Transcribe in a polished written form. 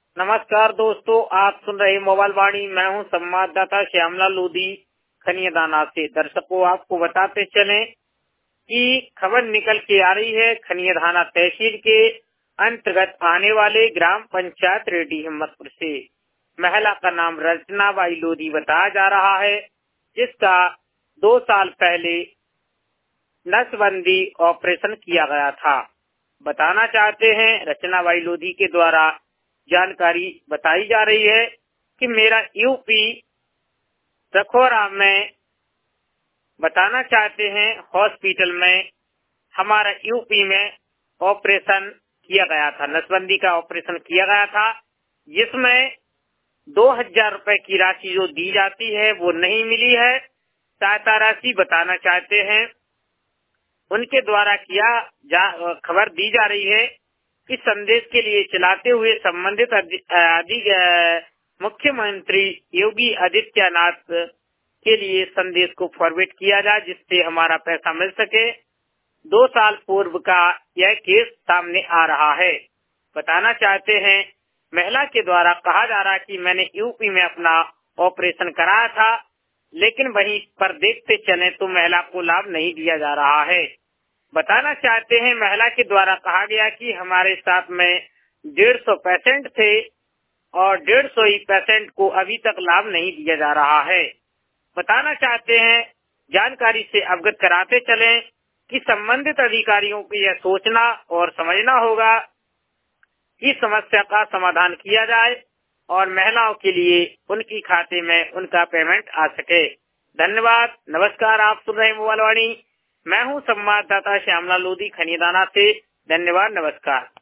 नमस्कार दोस्तों, आप सुन रहे मोबाइल वाणी। मैं हूं संवाददाता श्यामलाल लोधी खनियादाना से। दर्शकों, आपको बताते चलें कि खबर निकल के आ रही है खनियादाना तहसील के अंतर्गत आने वाले ग्राम पंचायत रेड्डी हिम्मतपुर से। महिला का नाम रचना बाई लोधी बताया जा रहा है, जिसका 2 साल पहले नसबंदी ऑपरेशन किया गया था। बताना चाहते हैं रचना बाई लोधी के द्वारा जानकारी बताई जा रही है कि मेरा यूपी रखोरा में बताना चाहते हैं हॉस्पिटल में हमारा यूपी में ऑपरेशन किया गया था, नसबंदी का ऑपरेशन किया गया था, जिसमें 2000 रुपए की राशि जो दी जाती है वो नहीं मिली है। सहायता राशि बताना चाहते हैं उनके द्वारा खबर दी जा रही है। इस संदेश के लिए चलाते हुए संबंधित मुख्यमंत्री योगी आदित्यनाथ के लिए संदेश को फॉरवर्ड किया जाए, जिससे हमारा पैसा मिल सके। 2 साल पूर्व का यह केस सामने आ रहा है। बताना चाहते हैं महिला के द्वारा कहा जा रहा है कि मैंने यूपी में अपना ऑपरेशन कराया था, लेकिन वहीं पर देखते चले तो महिला को लाभ नहीं दिया जा रहा है। बताना चाहते हैं महिला के द्वारा कहा गया कि हमारे साथ में 150 पेशेंट थे और 150 ही पेशेंट को अभी तक लाभ नहीं दिया जा रहा है। बताना चाहते हैं जानकारी से अवगत कराते चलें कि संबंधित अधिकारियों को यह सोचना और समझना होगा कि समस्या का समाधान किया जाए और महिलाओं के लिए उनकी खाते में उनका पेमेंट आ सके। धन्यवाद, नमस्कार। आप सुन रहे मोबाइल वाणी। मैं हूं संवाददाता श्यामलाल लोधी खनियादाना से। धन्यवाद, नमस्कार।